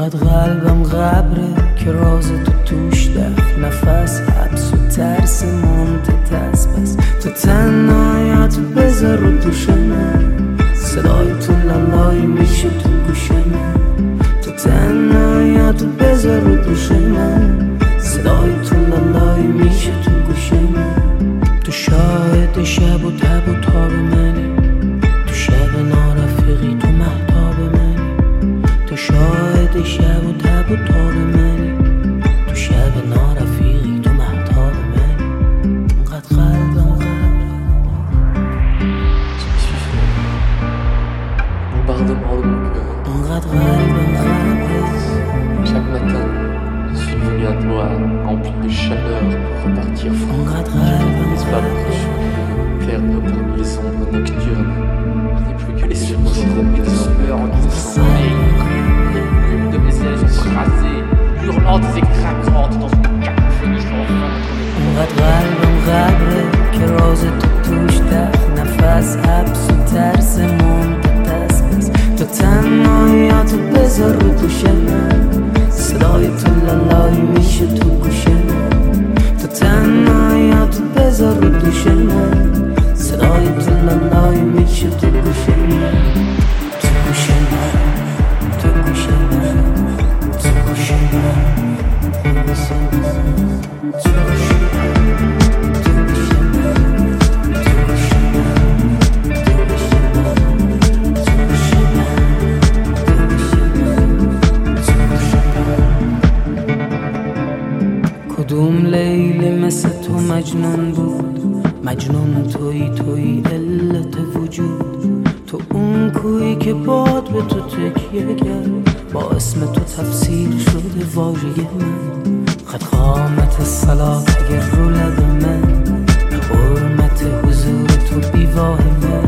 انقدر قلبم قبره که راز تو توش دفت، نفس حبس و ترس ممت بس. تو تنهایت بذار رو دوشمه، صدای تو لالای میشه تو گوشمه. تو تنهایت بذار رو دوشمه، صدای تو لالای میشه تو گوشمه. تو شاهد شب و تب و تاب منی، تو شب نارفیقی تو مهتاب منی. تو شاهد شب و تب و تاب منی، تو شب نارفیقی تو مهتاب منی. انقدر قلبم bombardement de mon cœur. انقدر قلبم Chaque matin, je suis venu à toi, rempli de chaleur pour repartir fou. انقدر قلبم N'est-ce pas que je suis perdu parmi les ombres nocturnes? Je n'ai plus que les yeux considérés de sueur en sommeil. De mes ailes écrasées, hurlantes et craquantes dans une cacophonie sans fin. انقدر قلبم قبره که راز تو توش دفت، نفس حبس و ترس ممت بس. تو تنهاییاتو بذار رو دوشمه، صدای تو لالای میشه تو گوشمه. تو تنهاییاتو بذار رو دوشمه، صدای تو لالای میشه تو گوشمه. تو گوشمه، تو گوشمه، تو گوشمه، تو گوشمه. کدوم لیلی مثل تو مجنون بود، مجنون تویی علت وجود. تو اون کویی که باد به تو تکیه کرد، با اسم تو تفسیر شده واژه من. خط قامت صلات اگر رو لب من، حرمت حضور تو بیواه من.